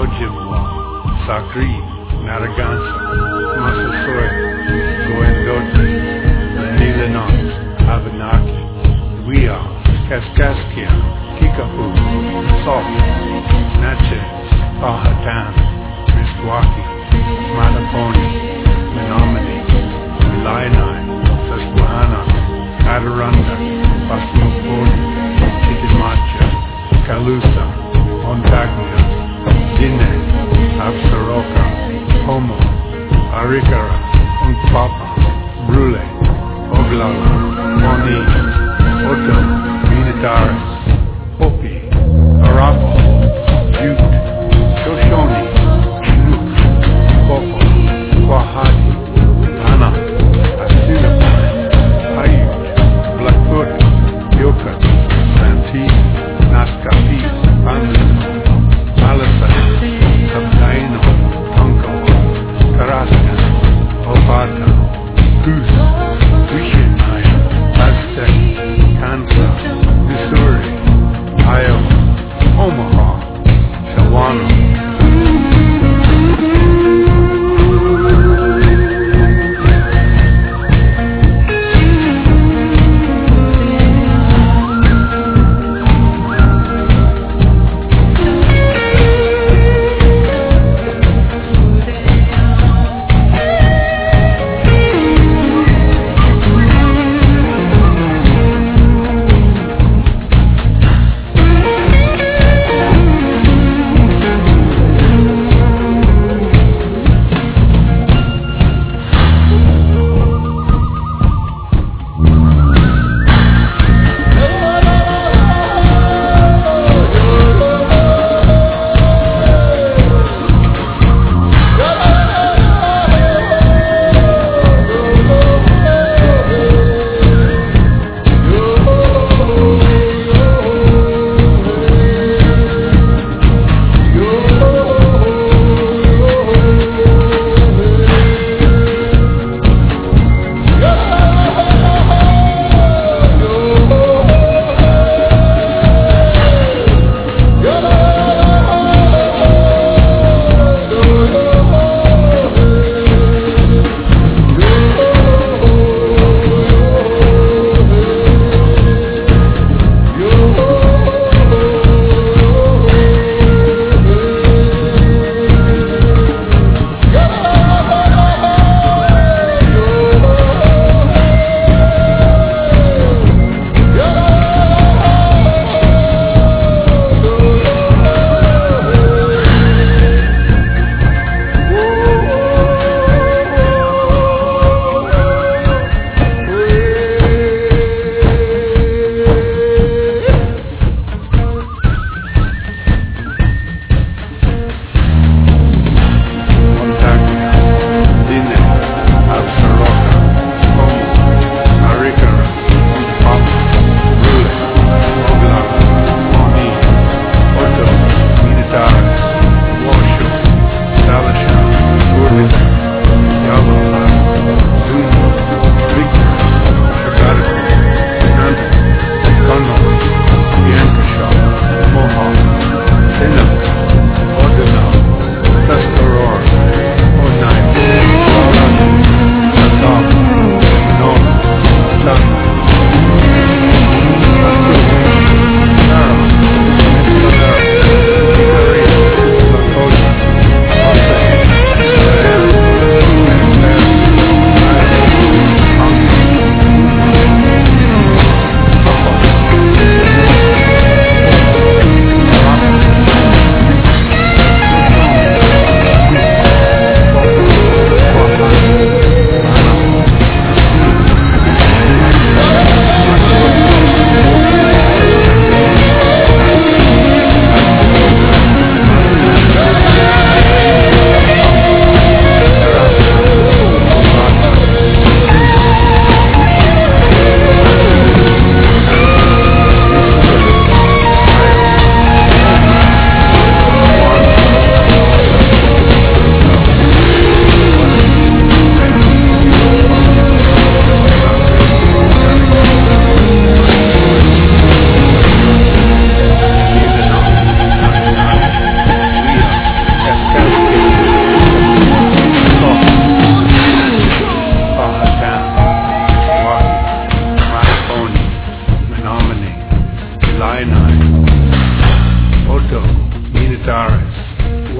Ojibwa, Sakri, Narragansett, Massasoit, Goendote, Lenilinaut, Abenaki, Wea, Kaskaskia, Kickapoo, Sauk, Natchez, Powhatan, Meskwaki, Mattaponi, Menominee, Illini, Susquehanna, Adirondack, Passamaquoddy, Chitimacha, Calusa, Montagna, Diné, Absaroka, Homo, Arikara, Unkpapa, Brule, Oglala, Moni, Oto, Minataris, Hopi, Arapaho, Ute, Shoshone, Chinook, Popo, Quahati, Tana, Assiniboine, Paiute, Blackfoot, Yokut, Santee, Naskapis, Pandas, Palisades, Subtaino, Tonko, Carrascan, Opata, Goose, Wishinaya, Aztec, Kansas, Missouri, Iowa, Omaha,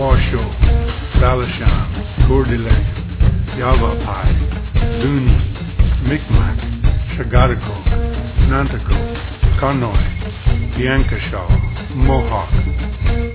Washoe, Salishan, Coeur d'Alene, Yavapai, Zuni, Micmac, Shagadocoke, Nanticoke, Conoy, Piankashaw, Mohawk,